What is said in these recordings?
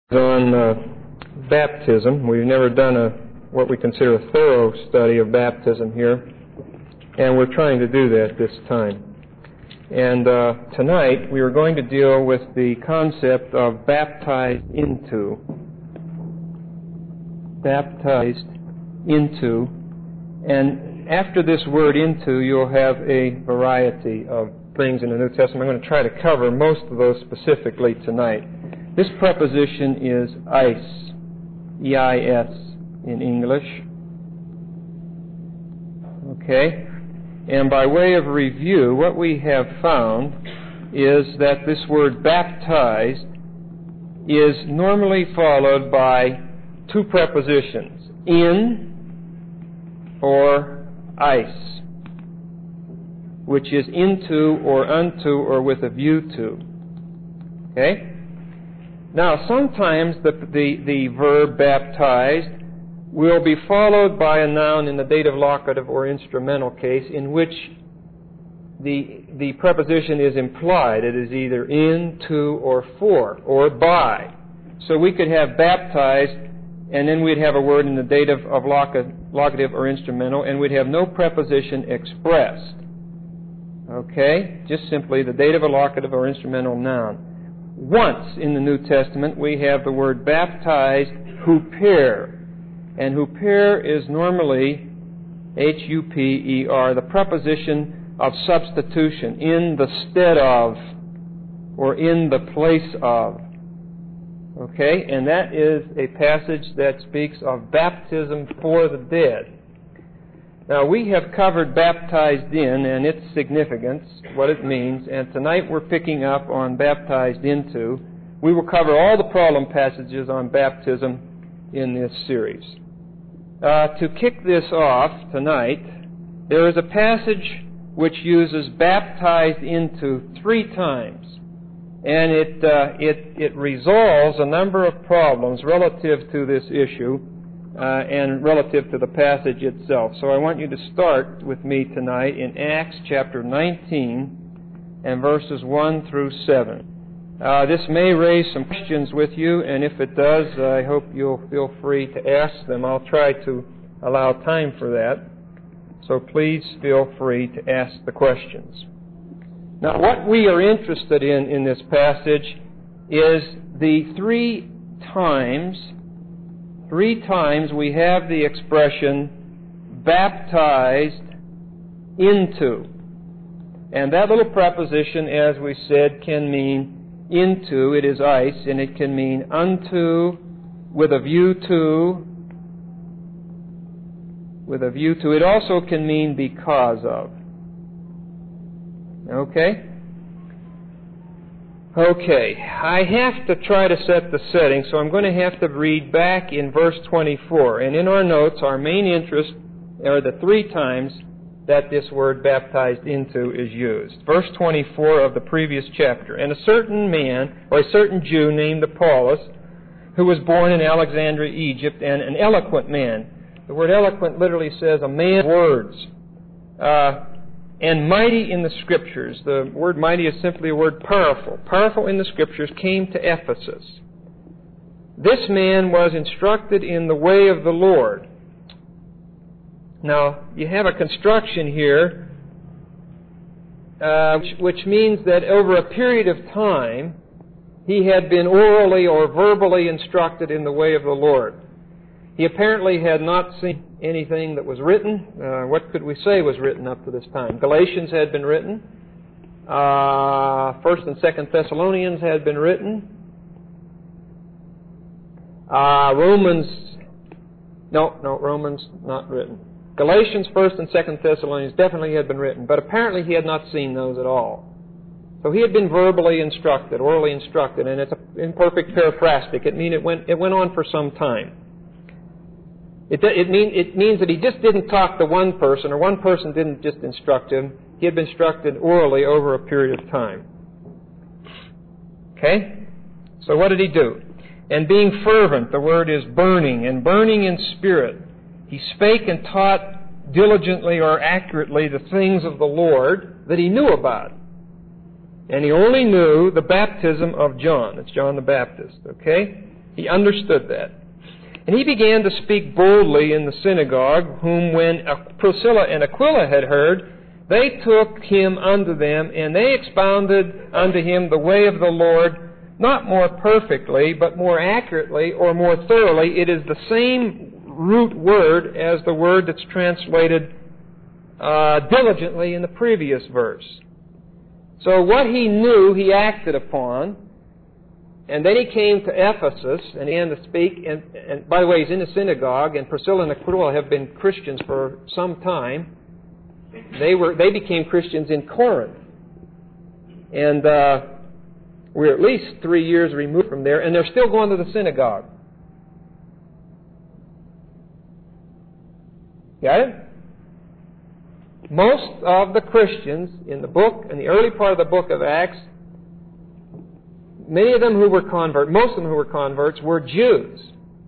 On baptism. We've never done what we consider a thorough study of baptism here, and we're trying to do that this time. And tonight we are going to deal with the concept of baptized into. Baptized into. And after this word into, you'll have a variety of things in the New Testament. I'm going to try to cover most of those specifically tonight. This preposition is eis, E-I-S in English. Okay? And by way of review, what we have found is that this word baptized is normally followed by two prepositions, in or eis, which is into or unto or with a view to. Okay? Now, sometimes the verb baptized will be followed by a noun in the dative, locative, or instrumental case in which the preposition is implied. It is either in, to, or for, or by. So we could have baptized, and then we'd have a word in the dative of locative or instrumental, and we'd have no preposition expressed. Okay? Just simply the dative, locative, or instrumental noun. Once in the New Testament, we have the word baptized, huper. And huper is normally H-U-P-E-R, the preposition of substitution, in the stead of, or in the place of. Okay? And that is a passage that speaks of baptism for the dead. Now, we have covered baptized in and its significance, what it means, and tonight we're picking up on baptized into. We will cover all the problem passages on baptism in this series. To kick this off tonight, there is a passage which uses baptized into 3 times, and it resolves a number of problems relative to this issue and relative to the passage itself. So I want you to start with me tonight in Acts chapter 19 and verses 1 through 7. This may raise some questions with you, and if it does, I hope you'll feel free to ask them. I'll try to allow time for that. So please feel free to ask the questions. Now, what we are interested in this passage is the 3 times we have the expression baptized into. And that little preposition, as we said, can mean into, it is eis, and it can mean unto, with a view to, It also can mean because of. Okay? Okay, I have to try to set the setting, so I'm going to have to read back in verse 24. And in our notes, our main interest are the 3 times that this word baptized into is used. Verse 24 of the previous chapter. And a certain man, or a certain Jew named Apollos, who was born in Alexandria, Egypt, and an eloquent man. The word eloquent literally says a man of words. And mighty in the Scriptures. The word mighty is simply a word powerful. Powerful in the Scriptures, came to Ephesus. This man was instructed in the way of the Lord. Now, you have a construction here, which means that over a period of time, he had been orally or verbally instructed in the way of the Lord. He apparently had not seen anything that was written. What could we say was written up to this time? Galatians had been written. 1st and 2nd Thessalonians had been written. Romans not written. Galatians, 1st and 2nd Thessalonians definitely had been written, but apparently he had not seen those at all. So he had been verbally instructed, orally instructed, and it's an imperfect paraphrastic. It went on for some time. It means that he just didn't talk to one person, or one person didn't just instruct him. He had been instructed orally over a period of time. Okay? So what did he do? And being fervent, the word is burning, and burning in spirit, he spake and taught diligently or accurately the things of the Lord that he knew about. And he only knew the baptism of John. It's John the Baptist, okay? He understood that. And he began to speak boldly in the synagogue, whom when Priscilla and Aquila had heard, they took him unto them, and they expounded unto him the way of the Lord, not more perfectly, but more accurately or more thoroughly. It is the same root word as the word that's translated diligently in the previous verse. So what he knew, he acted upon. And then he came to Ephesus and began to speak. And by the way, he's in the synagogue, and Priscilla and Aquila have been Christians for some time. They became Christians in Corinth. And we're at least 3 years removed from there, and they're still going to the synagogue. Got it? Most of the Christians in the early part of the book of Acts, most of them who were converts were Jews.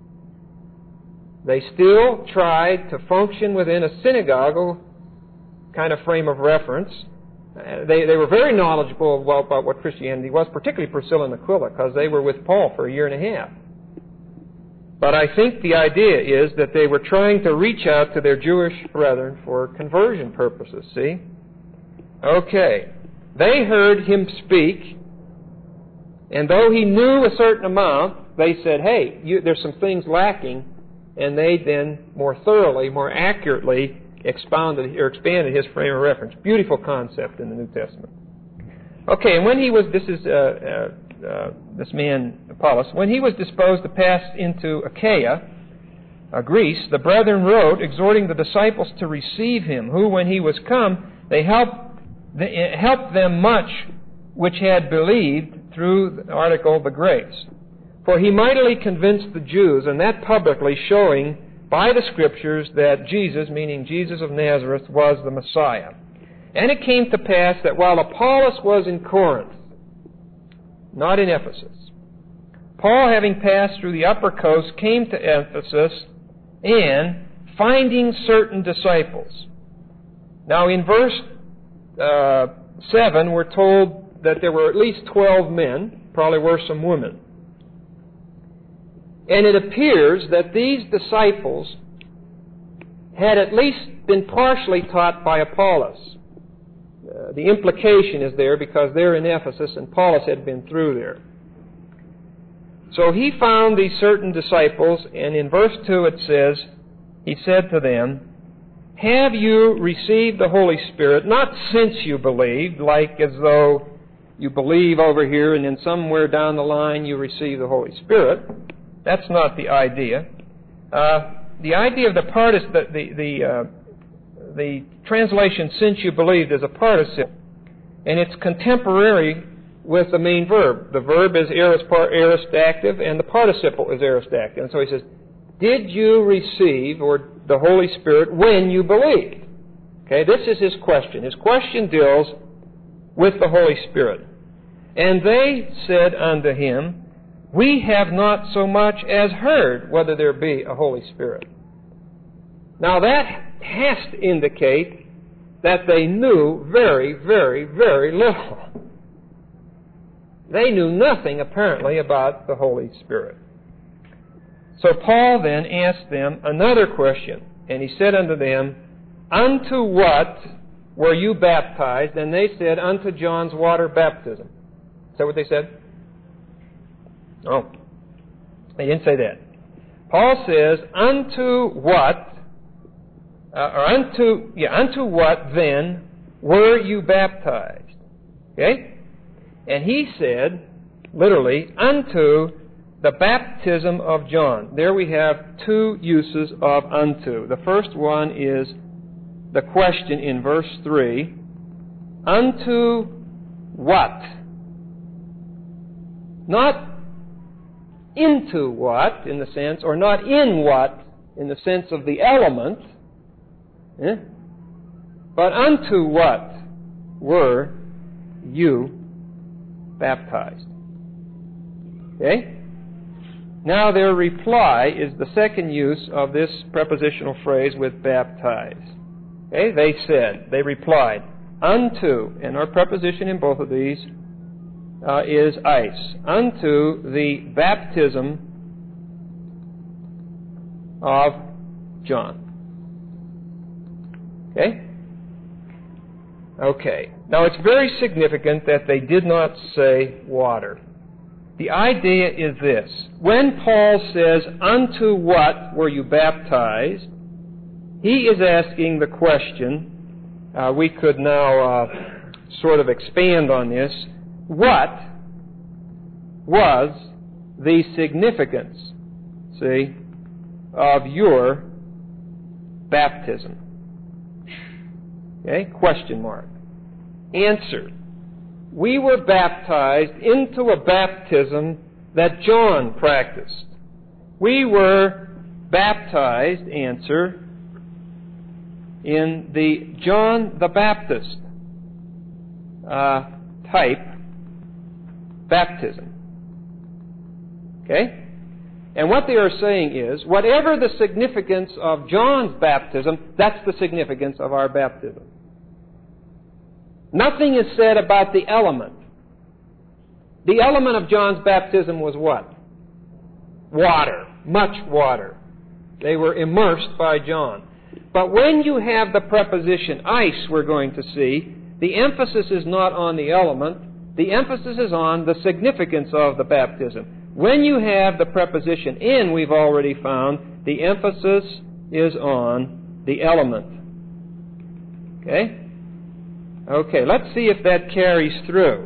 They still tried to function within a synagogue kind of frame of reference. They were very knowledgeable about what Christianity was, particularly Priscilla and Aquila, because they were with Paul for a year and a half. But I think the idea is that they were trying to reach out to their Jewish brethren for conversion purposes, see? Okay. They heard him speak, and though he knew a certain amount, they said, hey, there's some things lacking, and they then more thoroughly, more accurately expanded his frame of reference. Beautiful concept in the New Testament. Okay, and when he was, this man, Apollos, when he was disposed to pass into Achaia, Greece, the brethren wrote, exhorting the disciples to receive him, who, when he was come, they helped them much which had believed through the article, the grace. For he mightily convinced the Jews, and that publicly, showing by the Scriptures that Jesus, meaning Jesus of Nazareth, was the Messiah. And it came to pass that while Apollos was in Corinth, not in Ephesus, Paul, having passed through the upper coast, came to Ephesus, and finding certain disciples. Now in verse 7, we're told that there were at least 12 men, probably were some women. And it appears that these disciples had at least been partially taught by Apollos. The implication is there because they're in Ephesus and Apollos had been through there. So he found these certain disciples, and in verse 2 it says, he said to them, have you received the Holy Spirit, not since you believed, like as though you believe over here and then somewhere down the line you receive the Holy Spirit. That's not the idea. The idea of the translation "since you believed" is a participle, and it's contemporary with the main verb. The verb is aorist active, and the participle is aorist active. And so he says, "Did you receive or the Holy Spirit when you believed?" Okay, this is his question. His question deals with the Holy Spirit. And they said unto him, we have not so much as heard whether there be a Holy Spirit. Now that has to indicate that they knew very, very, very little. They knew nothing, apparently, about the Holy Spirit. So Paul then asked them another question, and he said unto them, unto what were you baptized? And they said, unto John's water baptism. Is that what they said? Oh, they didn't say that. Paul says, unto what then were you baptized? Okay? And he said, literally, unto the baptism of John. There we have two uses of unto. The first one is the question in verse 3. Unto what? Not into what, in the sense, or not in what, in the sense of the element, but unto what were you baptized? Okay? Now their reply is the second use of this prepositional phrase with baptized. Okay? They replied, unto, and our preposition in both of these is eis, unto the baptism of John. Okay? Okay. Now, it's very significant that they did not say water. The idea is this. When Paul says, "Unto what were you baptized?" he is asking the question, we could now sort of expand on this. What was the significance, see, of your baptism? Okay, question mark. Answer. We were baptized into a baptism that John practiced. We were baptized, answer, in the John the Baptist type baptism. Okay? And what they are saying is, whatever the significance of John's baptism, that's the significance of our baptism. Nothing is said about the element. The element of John's baptism was what? Water. Much water. They were immersed by John. But when you have the preposition ice, we're going to see, the emphasis is not on the element. The emphasis is on the significance of the baptism. When you have the preposition in, we've already found, the emphasis is on the element. Okay? Okay, let's see if that carries through.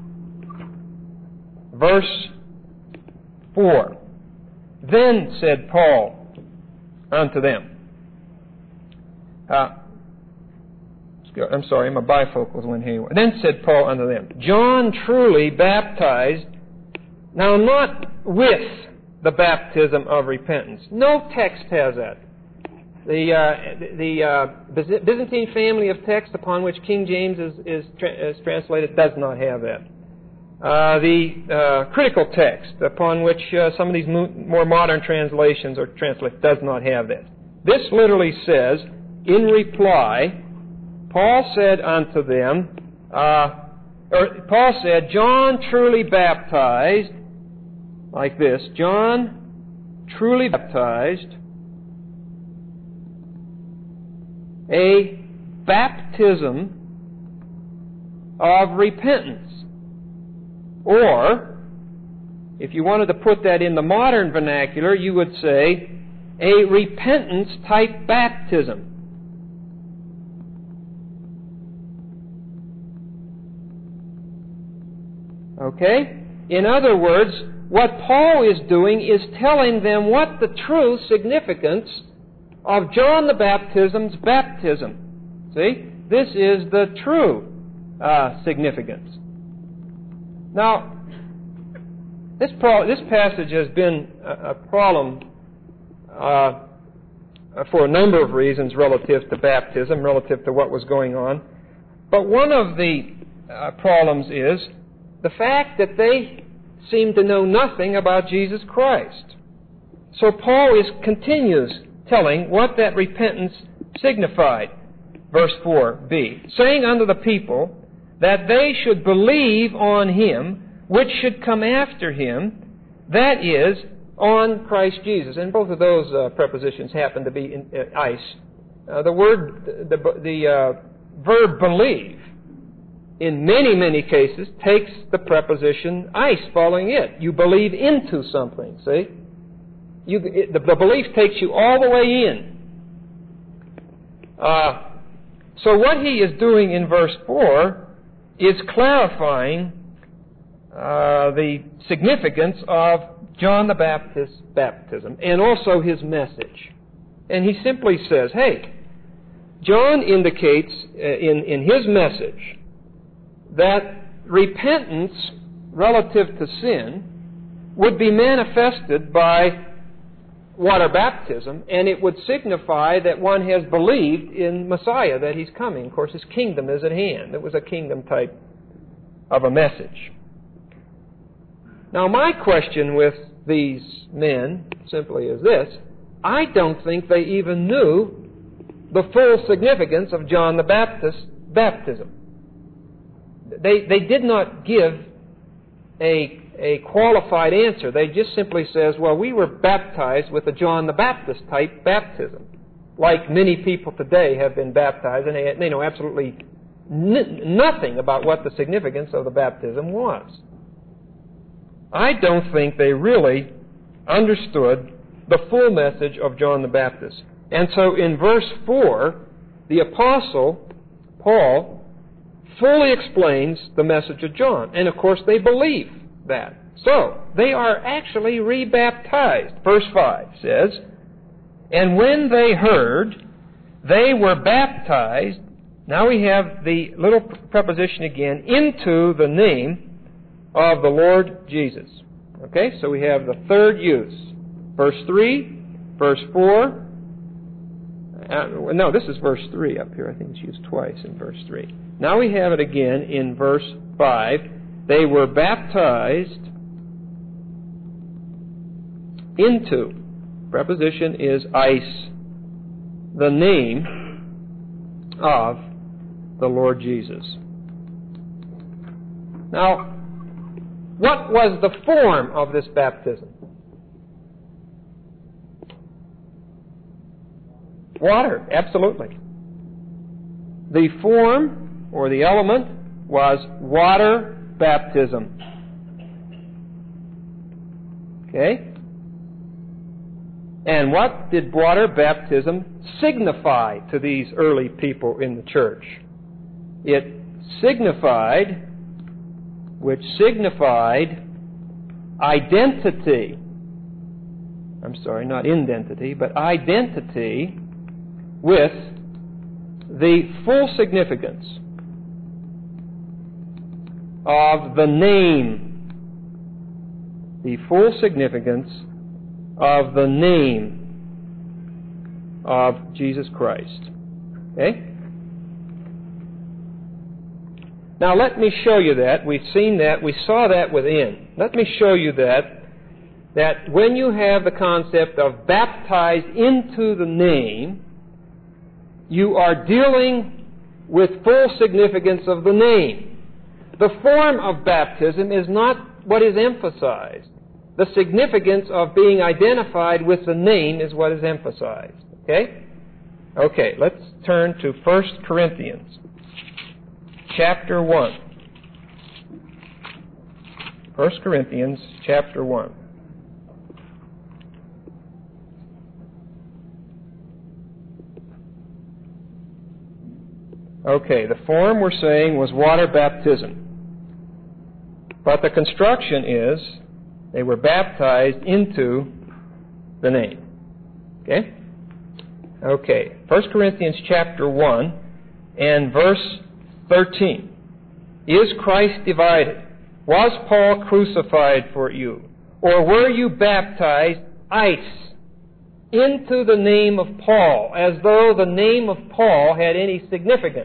Verse 4. Then said Paul unto them. I'm sorry, my bifocals went here. Then said Paul unto them, John truly baptized, now not with the baptism of repentance. No text has that. The Byzantine family of text upon which King James is translated does not have that. The critical text upon which some of these more modern translations are translated does not have that. This literally says, in reply, Paul said unto them, Paul said, John truly baptized, like this, John truly baptized a baptism of repentance. Or, if you wanted to put that in the modern vernacular, you would say a repentance-type baptism. Okay? In other words, what Paul is doing is telling them what the true significance of John the Baptist's baptism. See? This is the true significance. Now, this passage has been a problem for a number of reasons relative to baptism, relative to what was going on. But one of the problems is the fact that they seem to know nothing about Jesus Christ. So Paul continues telling what that repentance signified. Verse 4b, saying unto the people that they should believe on him which should come after him, that is, on Christ Jesus. And both of those prepositions happen to be in ice. The verb believe, in many, many cases, takes the preposition ice following it. You believe into something, see? The belief takes you all the way in. So what he is doing in verse 4 is clarifying the significance of John the Baptist's baptism and also his message. And he simply says, hey, John indicates in his message that repentance relative to sin would be manifested by water baptism, and it would signify that one has believed in Messiah, that he's coming. Of course, his kingdom is at hand. It was a kingdom type of a message. Now, my question with these men simply is this. I don't think they even knew the full significance of John the Baptist's baptism. They did not give a a qualified answer. They just simply says, well, we were baptized with a John the Baptist type baptism, like many people today have been baptized, and they know absolutely nothing about what the significance of the baptism was. I don't think they really understood the full message of John the Baptist. And so in verse 4, the Apostle Paul fully explains the message of John. And of course they believe that. So, they are actually rebaptized. Verse 5 says, "And when they heard, they were baptized." Now we have the little preposition again, "into the name of the Lord Jesus." Okay, so we have the third use. Verse 3, verse 4. No, this is verse 3 up here. I think it's used twice in verse 3. Now we have it again in verse 5. They were baptized into, preposition is eis, the name of the Lord Jesus. Now, what was the form of this baptism? Water, absolutely. The form, or the element, was water baptism. Okay? And what did water baptism signify to these early people in the church? It signified, which signified identity. I'm sorry, not identity, but identity with the full significance of the name. The full significance of the name of Jesus Christ. Okay? Now let me show you that. We've seen that. We saw that within. Let me show you that when you have the concept of baptized into the name, you are dealing with full significance of the name. The form of baptism is not what is emphasized. The significance of being identified with the name is what is emphasized. Okay? Okay, let's turn to 1 Corinthians chapter 1. 1 Corinthians chapter 1. Okay, the form we're saying was water baptism. But the construction is they were baptized into the name. Okay? Okay, 1 Corinthians chapter 1 and verse 13. Is Christ divided? Was Paul crucified for you? Or were you baptized eis, into the name of Paul, as though the name of Paul had any significance?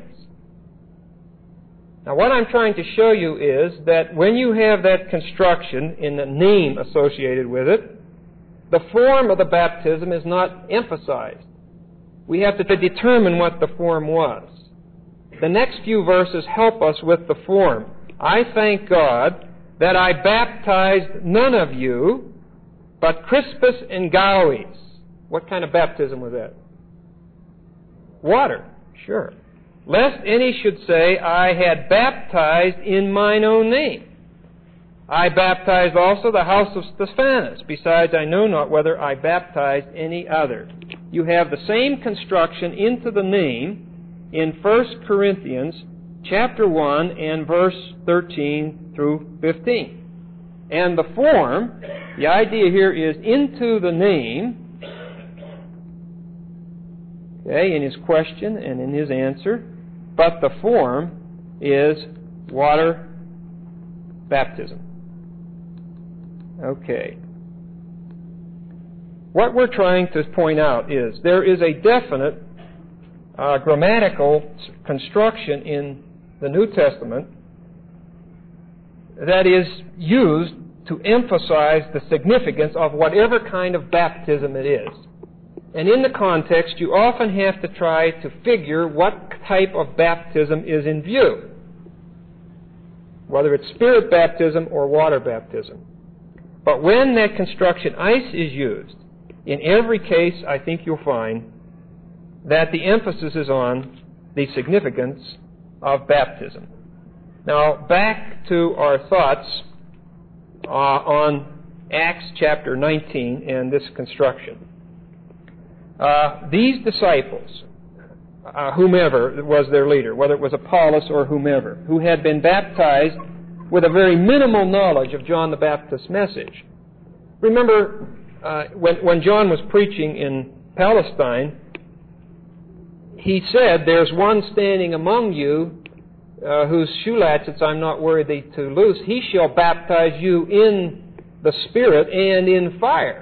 Now what I'm trying to show you is that when you have that construction in the name associated with it, the form of the baptism is not emphasized. We have to determine what the form was. The next few verses help us with the form. I thank God that I baptized none of you, but Crispus and Gaius. What kind of baptism was that? Water, sure. Lest any should say, I had baptized in mine own name. I baptized also the house of Stephanas. Besides, I know not whether I baptized any other. You have the same construction into the name in 1 Corinthians chapter 1 and verse 13 through 15. And the form, the idea here is into the name, okay, in his question and in his answer, but the form is water baptism. Okay. What we're trying to point out is there is a definite grammatical construction in the New Testament that is used to emphasize the significance of whatever kind of baptism it is. And in the context, you often have to try to figure what type of baptism is in view. whether it's spirit baptism or water baptism. But when that construction ice is used, in every case I think you'll find that the emphasis is on the significance of baptism. Now, back to our thoughts on Acts chapter 19 and this construction. These disciples, whomever was their leader, whether it was Apollos or whomever, who had been baptized with a very minimal knowledge of John the Baptist's message. Remember, when John was preaching in Palestine, he said, "There's one standing among you whose shoe latchets I'm not worthy to loose. He shall baptize you in the Spirit and in fire."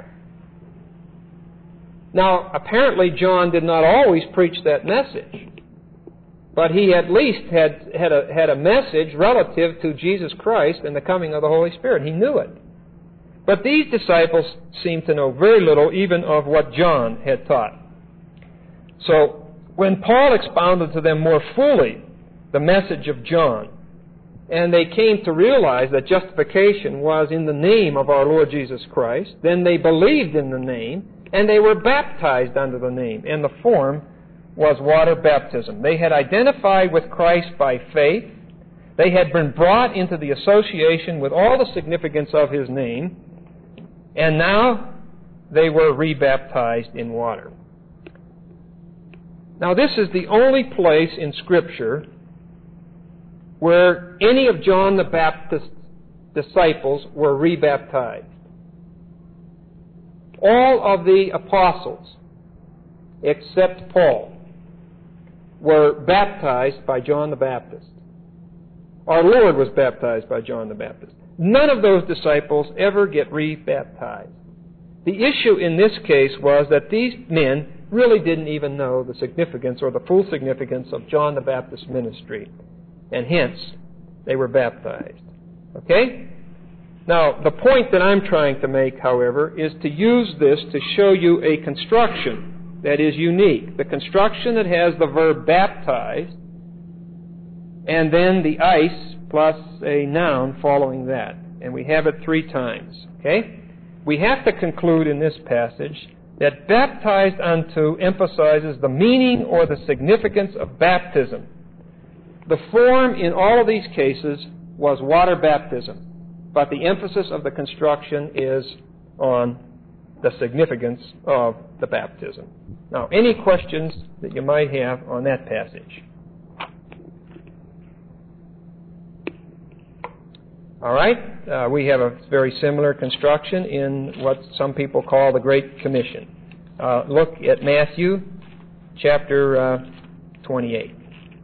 Now, apparently John did not always preach that message, but he at least had a message relative to Jesus Christ and the coming of the Holy Spirit. He knew it. But these disciples seemed to know very little even of what John had taught. So, when Paul expounded to them more fully the message of John, and they came to realize that justification was in the name of our Lord Jesus Christ, then they believed in the name, and they were baptized under the name, and the form was water baptism. They had identified with Christ by faith. They had been brought into the association with all the significance of His name, and now they were rebaptized in water. Now, this is the only place in Scripture where any of John the Baptist's disciples were rebaptized. All of the apostles, except Paul, were baptized by John the Baptist. Our Lord was baptized by John the Baptist. None of those disciples ever get rebaptized. The issue in this case was that these men really didn't even know the significance or the full significance of John the Baptist's ministry, and hence they were baptized. Okay? Now, the point that I'm trying to make, however, is to use this to show you a construction that is unique. The construction that has the verb baptized and then the ice plus a noun following that. And we have it 3 times. Okay? We have to conclude in this passage that baptized unto emphasizes the meaning or the significance of baptism. The form in all of these cases was water baptism, but the emphasis of the construction is on the significance of the baptism. Now, any questions that you might have on that passage? All right, we have a very similar construction in what some people call the Great Commission. Look at Matthew chapter 28.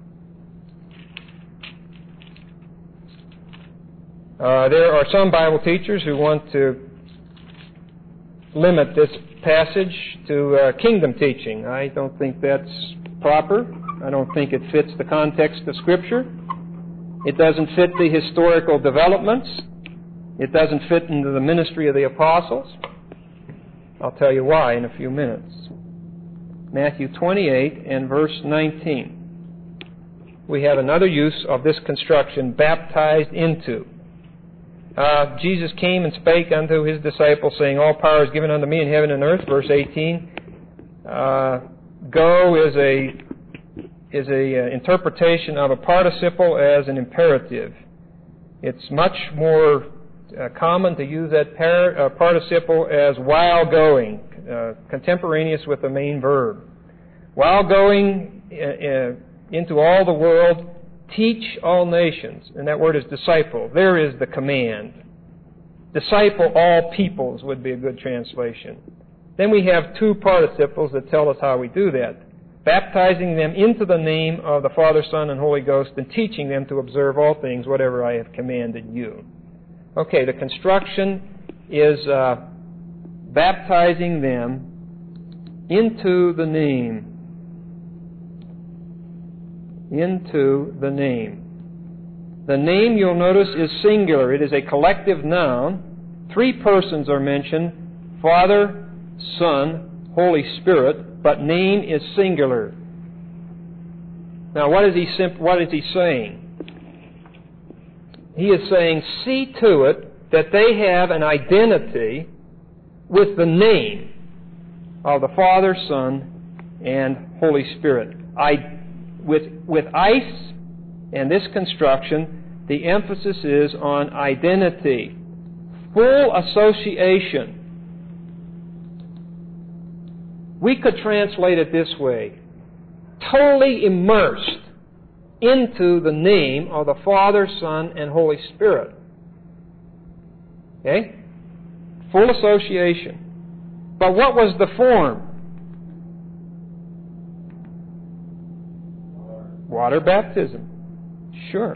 There are some Bible teachers who want to limit this passage to kingdom teaching. I don't think that's proper. I don't think it fits the context of Scripture. It doesn't fit the historical developments. It doesn't fit into the ministry of the apostles. I'll tell you why in a few minutes. Matthew 28 and verse 19. We have another use of this construction, baptized into. Jesus came and spake unto His disciples, saying, All power is given unto me in heaven and earth. Verse 18. Go is a interpretation of a participle as an imperative. It's much more common to use that participle as while going, contemporaneous with the main verb. While going into all the world, teach all nations. And that word is disciple. There is the command. Disciple all peoples would be a good translation. Then we have 2 participles that tell us how we do that. Baptizing them into the name of the Father, Son, and Holy Ghost, and teaching them to observe all things, whatever I have commanded you. Okay, the construction is baptizing them into the name. Into the name. The name, you'll notice, is singular. It is a collective noun. 3 persons are mentioned, Father, Son, Holy Spirit, but name is singular. Now, what is he saying? he is saying, see to it that they have an identity with the name of the Father, Son, and Holy Spirit. With ICE and this construction, the emphasis is on identity, full association. We could translate it this way: totally immersed into the name of the Father, Son, and Holy Spirit. Okay? Full association. But what was the form? Water baptism. Sure.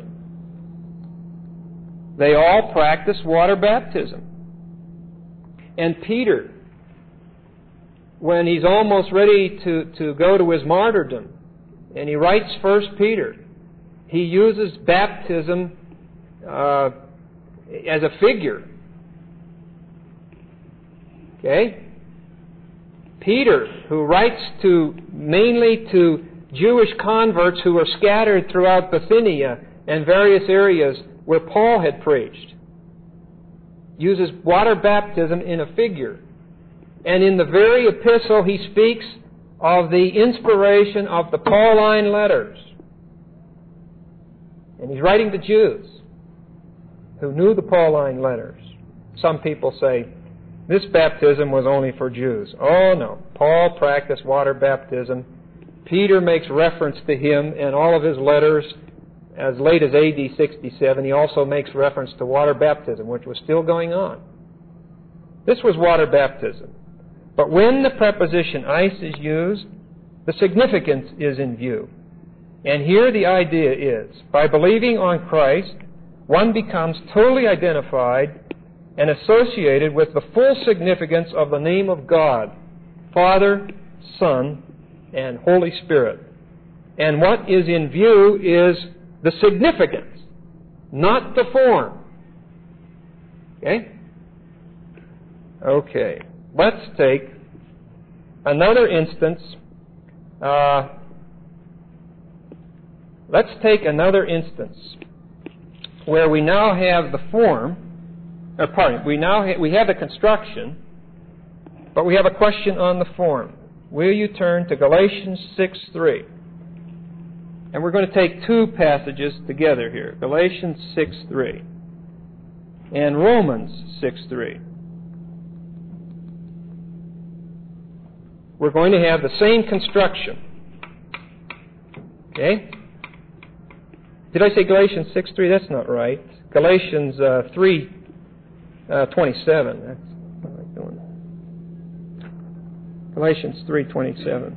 They all practice water baptism. And Peter, when he's almost ready to go to his martyrdom, and he writes 1 Peter, he uses baptism as a figure. Okay? Peter, who writes mainly to Jewish converts who were scattered throughout Bithynia and various areas where Paul had preached, uses water baptism in a figure. And in the very epistle he speaks of the inspiration of the Pauline letters. And he's writing to Jews who knew the Pauline letters. Some people say, this baptism was only for Jews. Oh no, Paul practiced water baptism. Peter makes reference to him in all of his letters as late as AD 67. He also makes reference to water baptism, which was still going on. This was water baptism. But when the preposition ice is used, the significance is in view. And here the idea is, by believing on Christ, one becomes totally identified and associated with the full significance of the name of God, Father, Son, and Holy Spirit. And what is in view is the significance, not the form. Okay? Okay. Let's take another instance. Where we now have the form. We have the construction, but we have a question on the form. Will you turn to Galatians 6:3? And we're going to take two passages together here. Galatians 6:3 and Romans 6:3. We're going to have the same construction. Okay? Did I say Galatians 6:3? That's not right. Galatians 3:27. That's what I'm doing. Galatians 3:27.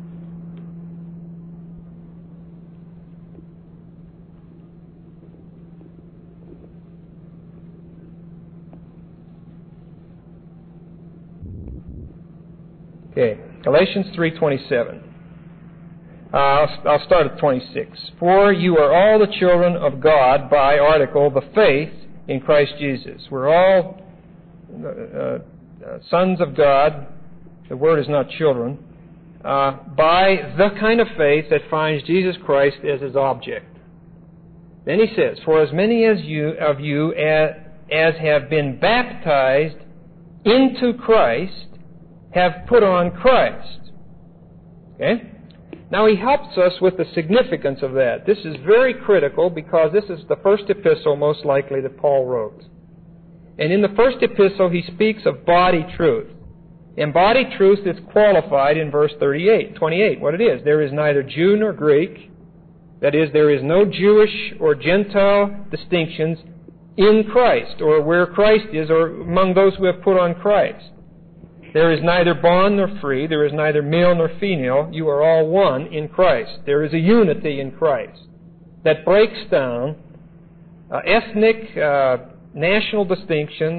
Okay, Galatians 3:27. I'll start at 26. For you are all the children of God by article, the faith in Christ Jesus. We're all sons of God. The word is not children. By the kind of faith that finds Jesus Christ as his object. Then he says, for as many of you as have been baptized into Christ have put on Christ. Okay? Now he helps us with the significance of that. This is very critical because this is the first epistle most likely that Paul wrote. And in the first epistle he speaks of body truth. And body truth is qualified in verse 28, what it is. There is neither Jew nor Greek. That is, there is no Jewish or Gentile distinctions in Christ, or where Christ is, or among those who have put on Christ. There is neither bond nor free. There is neither male nor female. You are all one in Christ. There is a unity in Christ that breaks down ethnic, national distinctions,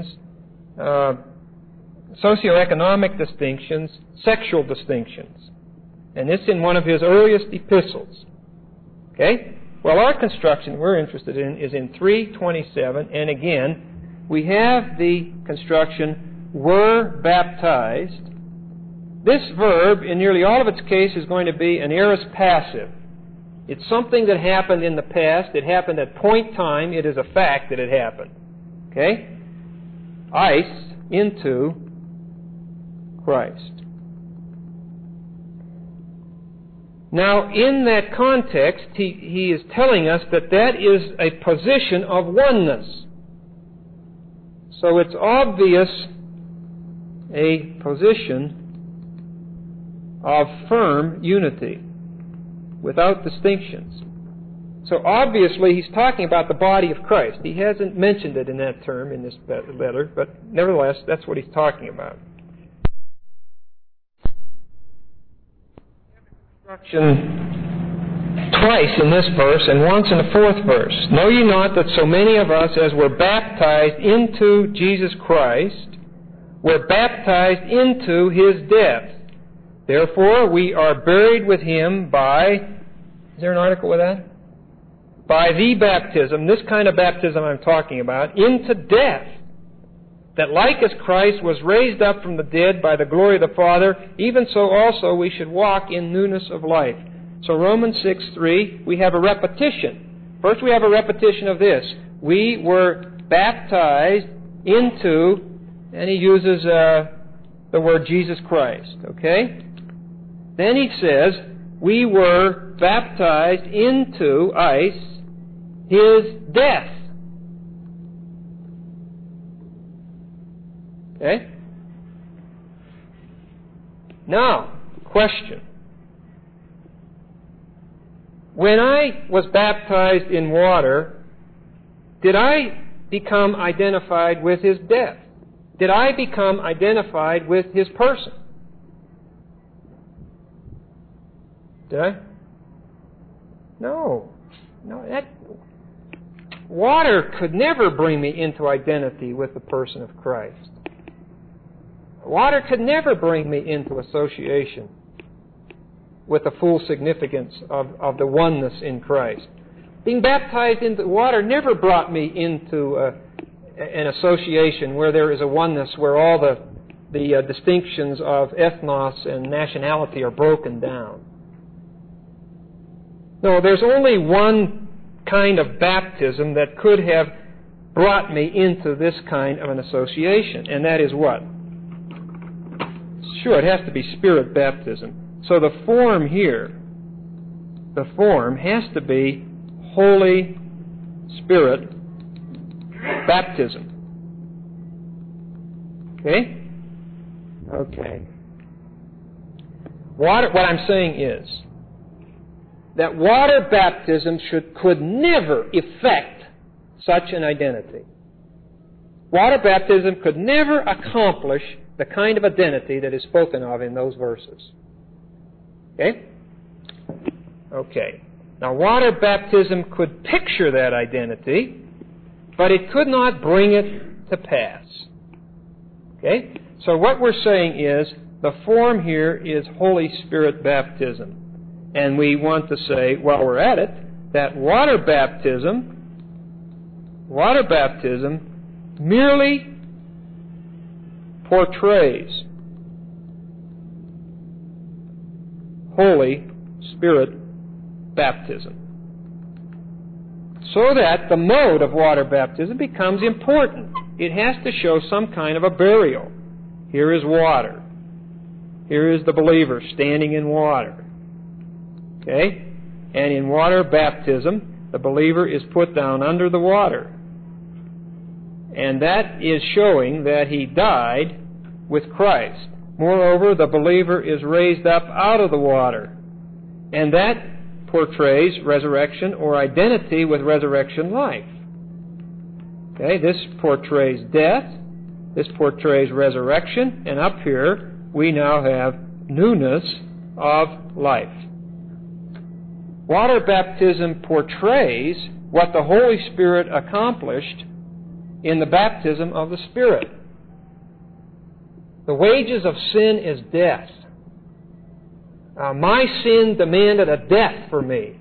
socioeconomic distinctions, sexual distinctions. And this in one of his earliest epistles. Okay? Well, our construction we're interested in is in 3:27, and again, we have the construction were baptized. This verb, in nearly all of its case, is going to be an aorist passive. It's something that happened in the past. It happened at point time. It is a fact that it happened. Okay? Ice into Christ. Now, in that context, he is telling us that that is a position of oneness. So it's obvious a position of firm unity, without distinctions. So obviously he's talking about the body of Christ. He hasn't mentioned it in that term in this letter, but nevertheless, that's what he's talking about. Instruction twice in this verse and once in the fourth verse. Know ye not that so many of us as were baptized into Jesus Christ were baptized into His death? Therefore we are buried with Him by, is there an article with that? By the baptism, this kind of baptism I'm talking about, into death. That like as Christ was raised up from the dead by the glory of the Father, even so also we should walk in newness of life. So Romans 6:3, we have a repetition. First we have a repetition of this. We were baptized into, and he uses the word Jesus Christ, okay? Then he says, we were baptized into ice, His death. Okay? Now, question. When I was baptized in water, did I become identified with His death? Did I become identified with His person? Did I? No. That water could never bring me into identity with the person of Christ. Water could never bring me into association with the full significance of the oneness in Christ. Being baptized into water never brought me into an association where there is a oneness, where all the distinctions of ethnos and nationality are broken down. No, there's only one kind of baptism that could have brought me into this kind of an association, and that is what? Sure, it has to be Spirit baptism. So the form here, the form has to be Holy Spirit baptism. Okay? Okay. What I'm saying is that water baptism could never effect such an identity. Water baptism could never accomplish the kind of identity that is spoken of in those verses. Okay? Okay. Now, water baptism could picture that identity, but it could not bring it to pass. Okay? So what we're saying is the form here is Holy Spirit baptism. And we want to say, while we're at it, that water baptism merely portrays Holy Spirit baptism. So that the mode of water baptism becomes important. It has to show some kind of a burial. Here is water. Here is the believer standing in water. Okay? And in water baptism, the believer is put down under the water. And that is showing that he died with Christ. Moreover, the believer is raised up out of the water. And that portrays resurrection or identity with resurrection life. Okay, this portrays death. This portrays resurrection. And up here, we now have newness of life. Water baptism portrays what the Holy Spirit accomplished in the baptism of the Spirit. The wages of sin is death. My sin demanded a death for me.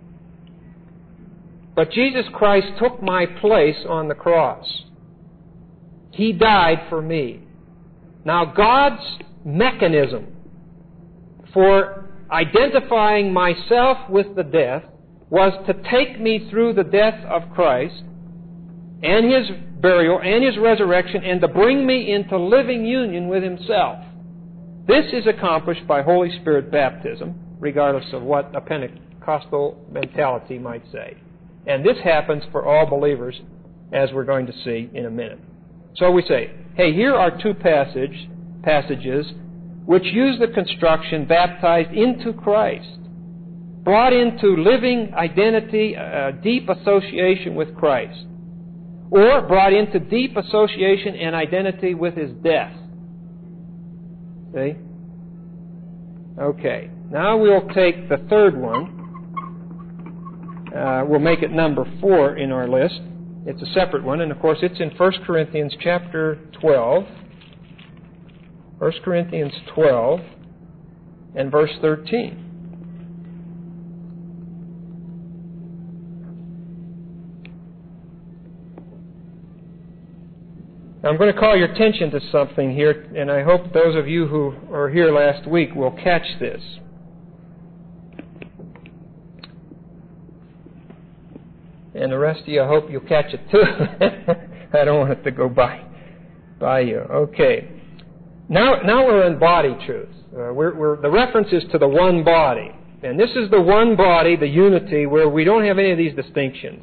But Jesus Christ took my place on the cross. He died for me. Now, God's mechanism for identifying myself with the death was to take me through the death of Christ and His burial and His resurrection and to bring me into living union with Himself. This is accomplished by Holy Spirit baptism, regardless of what a Pentecostal mentality might say. And this happens for all believers, as we're going to see in a minute. So we say, hey, here are two passages which use the construction baptized into Christ, brought into living identity, deep association with Christ, or brought into deep association and identity with His death. See? Okay. Now we'll take the third one. We'll make it number 4 in our list. It's a separate one, and of course it's in 1 Corinthians chapter 12. 1 Corinthians 12 and verse 13. I'm going to call your attention to something here, and I hope those of you who were here last week will catch this. And the rest of you, I hope you'll catch it too. I don't want it to go by you. Okay. Now we're in body truth. The reference is to the one body. And this is the one body, the unity, where we don't have any of these distinctions.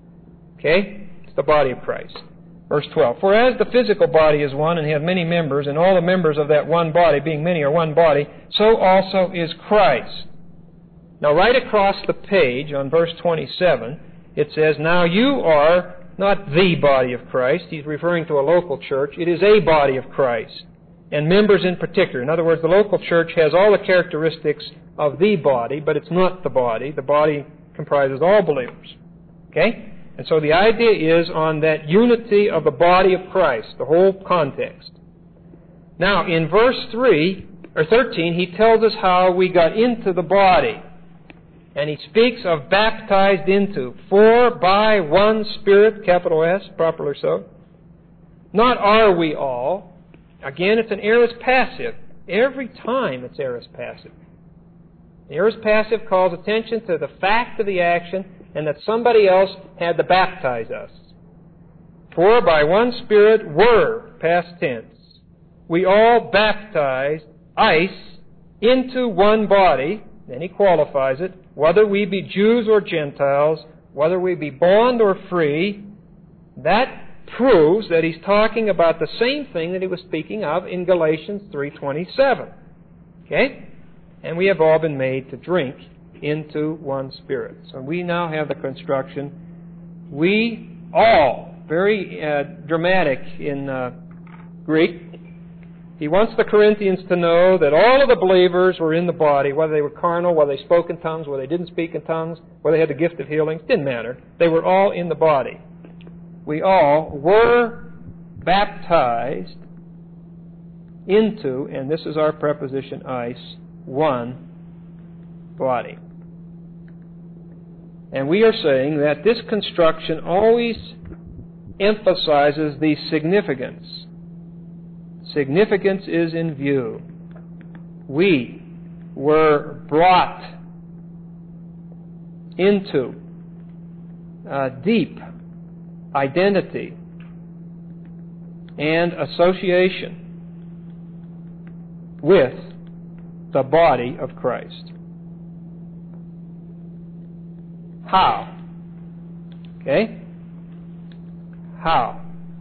Okay? It's the body of Christ. Verse 12. For as the physical body is one and hath many members, and all the members of that one body, being many, are one body, so also is Christ. Now right across the page on verse 27, it says, now you are not the body of Christ. He's referring to a local church. It is a body of Christ, and members in particular. In other words, the local church has all the characteristics of the body, but it's not the body. The body comprises all believers. Okay? And so the idea is on that unity of the body of Christ, the whole context. Now, in verse 13, he tells us how we got into the body. And he speaks of baptized into. For by one Spirit, capital S, properly so. Not are we all. Again, it's an aorist passive. Every time it's aorist passive. The aorist passive calls attention to the fact of the action and that somebody else had to baptize us. For by one Spirit were, past tense, we all baptized, eis, into one body. Then he qualifies it. Whether we be Jews or Gentiles, whether we be bond or free, that proves that he's talking about the same thing that he was speaking of in Galatians 3:27. Okay? And we have all been made to drink into one Spirit. So we now have the construction, we all, very dramatic in Greek. He wants the Corinthians to know that all of the believers were in the body, whether they were carnal, whether they spoke in tongues, whether they didn't speak in tongues, whether they had the gift of healing, didn't matter. They were all in the body. We all were baptized into, and this is our preposition eis, one body. And we are saying that this construction always emphasizes the significance. Significance is in view. We were brought into deep identity and association with the body of Christ. How? Okay? How?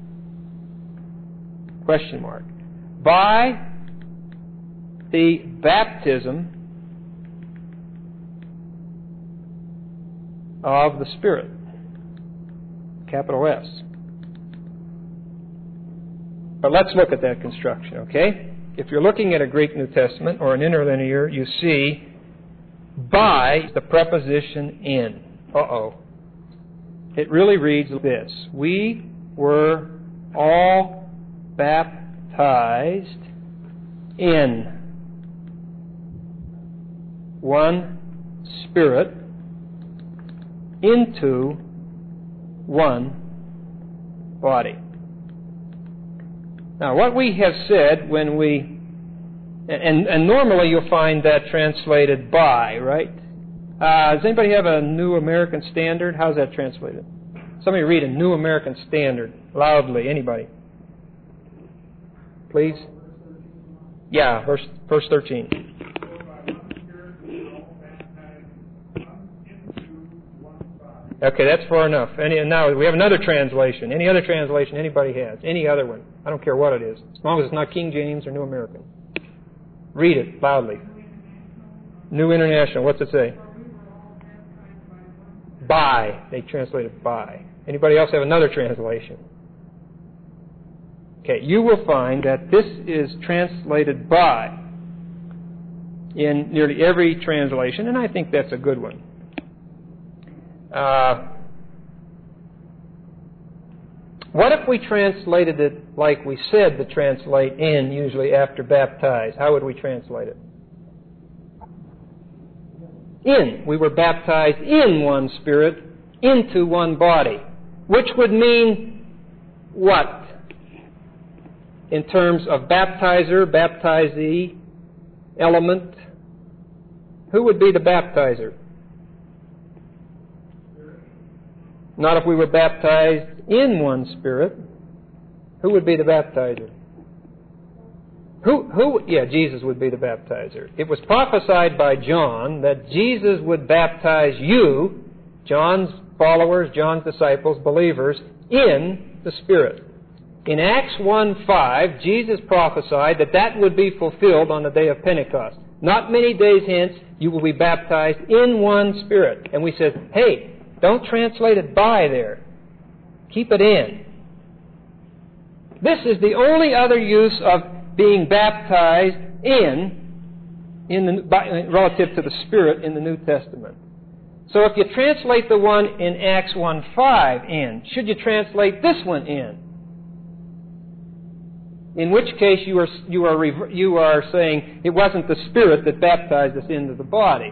Question mark. By the baptism of the Spirit. Capital S. But let's look at that construction, okay? If you're looking at a Greek New Testament or an interlinear, you see by the preposition in. It really reads this. We were all baptized in one Spirit into one body. Now, what we have said when we, and normally you'll find that translated by, right? Does anybody have a New American Standard? How's that translated? Somebody read a New American Standard loudly. Anybody? Please? Yeah, verse 13. Okay, that's far enough. Now we have another translation. Any other translation anybody has? Any other one? I don't care what it is, as long as it's not King James or New American. Read it loudly. New International. What's it say? By. They translated by. Anybody else have another translation? Okay, you will find that this is translated by in nearly every translation, and I think that's a good one. What if we translated it like we said to translate in, usually after baptized? How would we translate it? In. We were baptized in one Spirit, into one body. Which would mean what? In terms of baptizer, baptizee, element. Who would be the baptizer? Not if we were baptized in one Spirit. Who would be the baptizer? Yeah, Jesus would be the baptizer. It was prophesied by John that Jesus would baptize you, John's followers, John's disciples, believers, in the Spirit. In Acts 1:5, Jesus prophesied that would be fulfilled on the day of Pentecost. Not many days hence, you will be baptized in one Spirit. And we said, hey, don't translate it by there. Keep it in. This is the only other use of being baptized relative to the Spirit in the New Testament. So if you translate the one in Acts 1:5 in, should you translate this one in? In which case you are saying it wasn't the Spirit that baptized us into the body.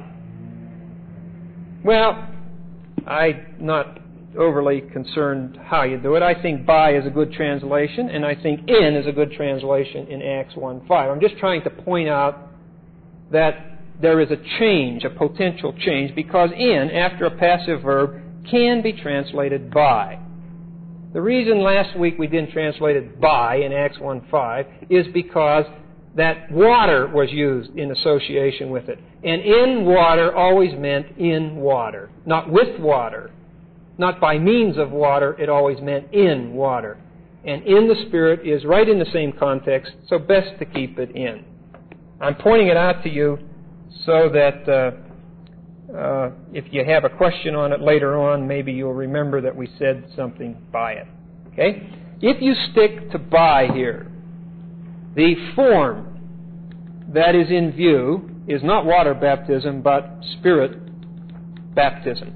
Well, I'm not overly concerned how you do it. I think by is a good translation, and I think in is a good translation in Acts 1:5. I'm just trying to point out that there is a change, a potential change, because in, after a passive verb, can be translated by. The reason last week we didn't translate it by in Acts 1:5 is because that water was used in association with it. And in water always meant in water, not with water. Not by means of water, it always meant in water. And in the Spirit is right in the same context, so best to keep it in. I'm pointing it out to you so that if you have a question on it later on, maybe you'll remember that we said something by it. Okay? If you stick to by here, the form that is in view is not water baptism, but Spirit baptism.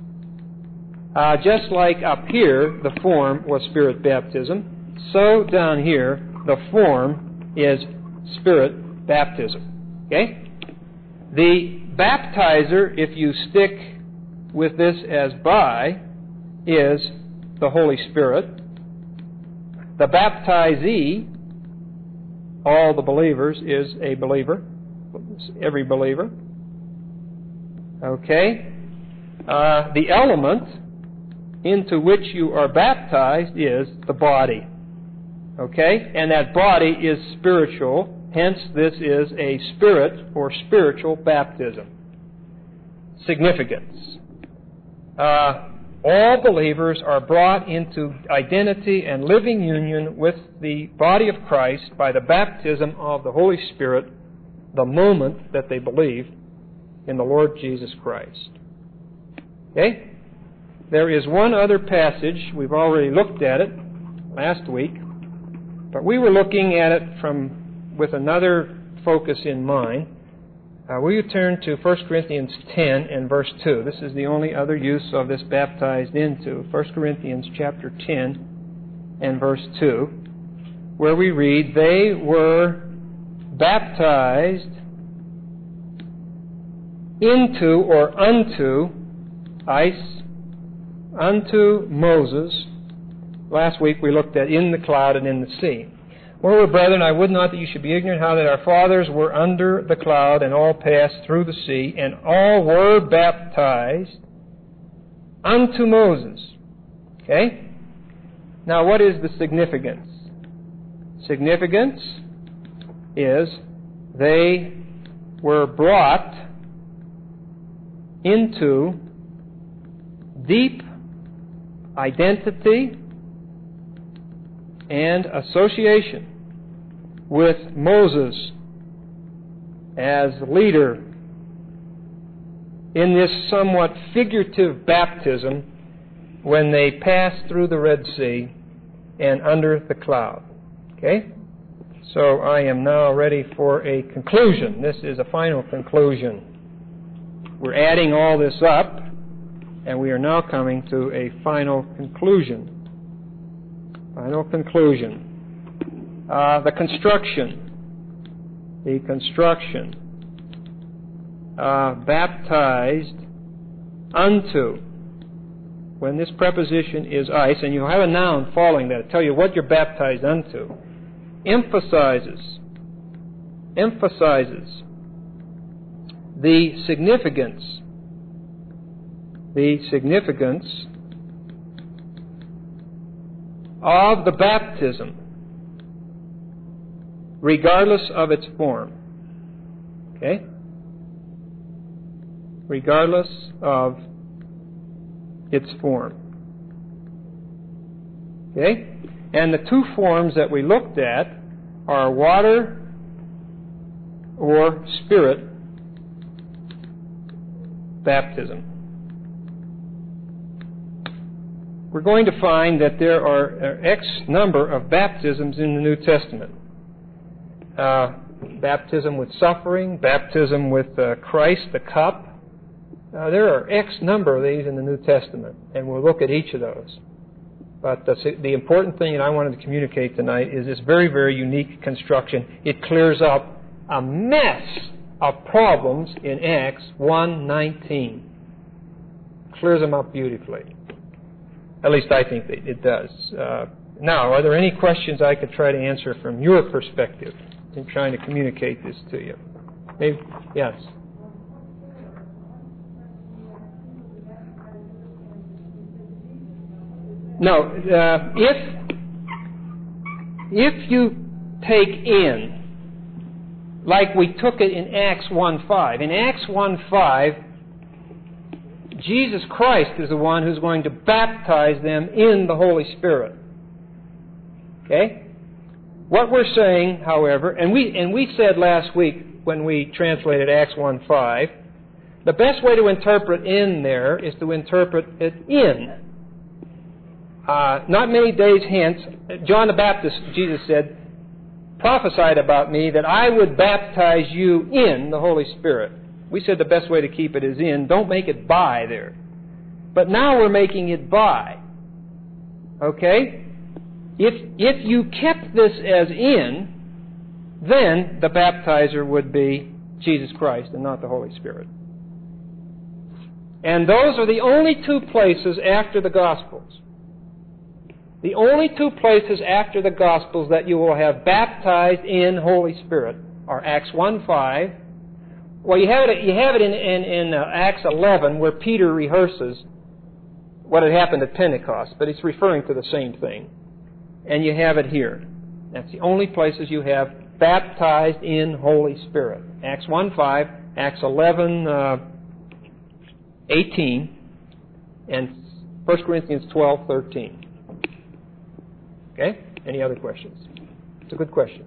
Just like up here, the form was Spirit baptism, so down here, the form is Spirit baptism. Okay? The baptizer, if you stick with this as by, is the Holy Spirit. The baptizee, all the believers, is a believer. Every believer. Okay? The element into which you are baptized is the body. Okay? And that body is spiritual. Hence, this is a spirit or spiritual baptism. Significance. All believers are brought into identity and living union with the body of Christ by the baptism of the Holy Spirit the moment that they believe in the Lord Jesus Christ. Okay? There is one other passage. We've already looked at it last week, but we were looking at it with another focus in mind. Will you turn to 1 Corinthians 10 and verse 2? This is the only other use of this baptized into. 1 Corinthians chapter 10 and verse 2, where we read, they were baptized into or unto unto Moses. Last week we looked at in the cloud and in the sea. Moreover, brethren, I would not that you should be ignorant how that our fathers were under the cloud and all passed through the sea, and all were baptized unto Moses. Okay? Now, what is the significance? Significance is they were brought into deep identity and association with Moses as leader in this somewhat figurative baptism when they passed through the Red Sea and under the cloud. Okay? So I am now ready for a conclusion. This is a final conclusion. We're adding all this up, and we are now coming to a final conclusion. Final conclusion. The construction. Baptized unto. When this preposition is ice, and you have a noun following that to tell you what you're baptized unto, emphasizes the significance of the baptism, regardless of its form. Okay? Regardless of its form. Okay? And the two forms that we looked at are water or spirit baptism. We're going to find that there are X number of baptisms in the New Testament. Baptism with suffering, baptism with Christ, the cup. There are X number of these in the New Testament, and we'll look at each of those. But the important thing that I wanted to communicate tonight is this very, very unique construction. It clears up a mess of problems in Acts 1:19. Clears them up beautifully. At least I think that it does. Now, are there any questions I could try to answer from your perspective in trying to communicate this to you? Maybe? Yes. No, if you take in, like we took it in Acts 1:5, in Acts 1:5, Jesus Christ is the one who's going to baptize them in the Holy Spirit. Okay? What we're saying, however, and we said last week when we translated Acts 1:5, the best way to interpret in there is to interpret it in. Not many days hence, John the Baptist, Jesus said, prophesied about me that I would baptize you in the Holy Spirit. We said the best way to keep it is in. Don't make it by there. But now we're making it by. Okay? If you kept this as in, then the baptizer would be Jesus Christ and not the Holy Spirit. And those are the only two places after the Gospels. The only two places after the Gospels that you will have baptized in Holy Spirit are Acts 1:5. Well, you have it in Acts 11 where Peter rehearses what had happened at Pentecost, but it's referring to the same thing. And you have it here. That's the only places you have baptized in Holy Spirit. Acts 1:5, Acts 11:18, and 1 Corinthians 12:13. Okay? Any other questions? It's a good question.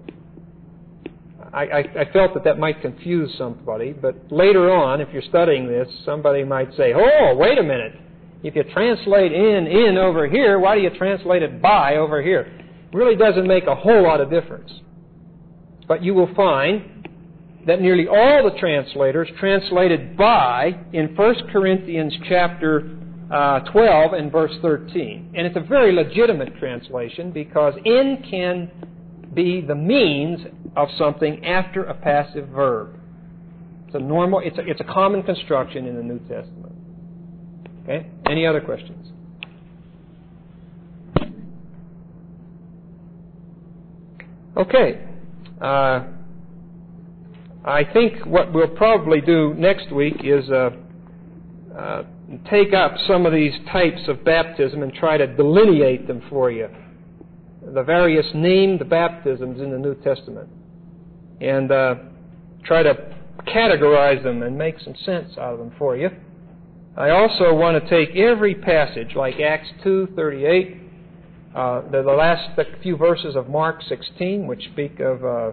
I felt that might confuse somebody, but later on, if you're studying this, somebody might say, oh, wait a minute. If you translate in over here, why do you translate it by over here? It really doesn't make a whole lot of difference. But you will find that nearly all the translators translated by in 1 Corinthians chapter 12 and verse 13. And it's a very legitimate translation because in can be the means of something after a passive verb. It's a common construction in the New Testament. Okay? Any other questions? Okay. I think what we'll probably do next week is take up some of these types of baptism and try to delineate them for you. The various named baptisms in the New Testament. And try to categorize them and make some sense out of them for you. I also want to take every passage, like Acts 2:38, the last few verses of Mark 16, which speak of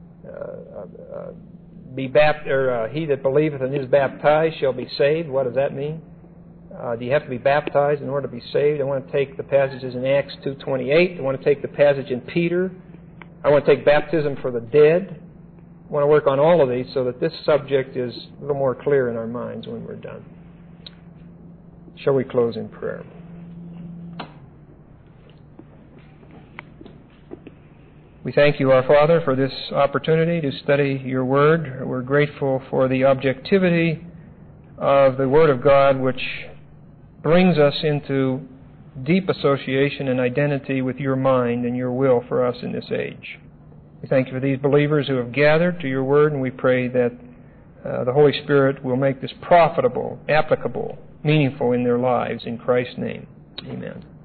he that believeth and is baptized shall be saved. What does that mean? Do you have to be baptized in order to be saved? I want to take the passages in Acts 2:28. I want to take the passage in Peter. I want to take baptism for the dead. I want to work on all of these so that this subject is a little more clear in our minds when we're done. Shall we close in prayer? We thank you, our Father, for this opportunity to study your Word. We're grateful for the objectivity of the Word of God, which brings us into deep association and identity with your mind and your will for us in this age. We thank you for these believers who have gathered to your Word, and we pray that the Holy Spirit will make this profitable, applicable, meaningful in their lives. In Christ's name, amen.